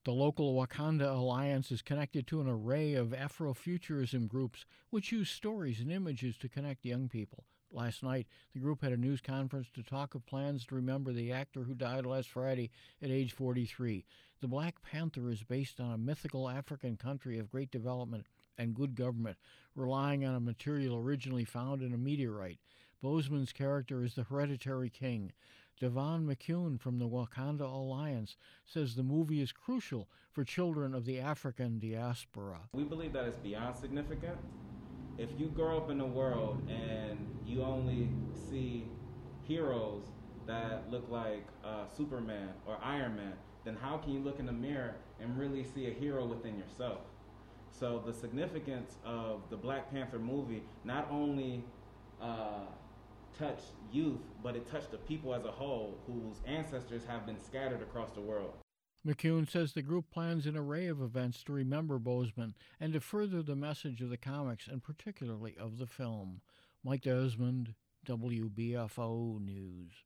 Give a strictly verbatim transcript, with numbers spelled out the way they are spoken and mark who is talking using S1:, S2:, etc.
S1: The local Wakanda Alliance is connected to an array of Afrofuturism groups which use stories and images to connect young people. Last night, the group had a news conference to talk of plans to remember the actor who died last Friday at age forty-three. The Black Panther is based on a mythical African country of great development and good government, relying on a material originally found in a meteorite. Boseman's character is the hereditary king. Devon McCune from the Wakanda Alliance says the movie is crucial for children of the African diaspora.
S2: We believe that it's beyond significant. If you grow up in a world and you only see heroes that look like uh, Superman or Iron Man, then how can you look in the mirror and really see a hero within yourself? So the significance of the Black Panther movie not only uh, touched youth, but it touched the people as a whole whose ancestors have been scattered across the world.
S1: McCune says the group plans an array of events to remember Boseman and to further the message of the comics and particularly of the film. Mike Desmond, W B F O News.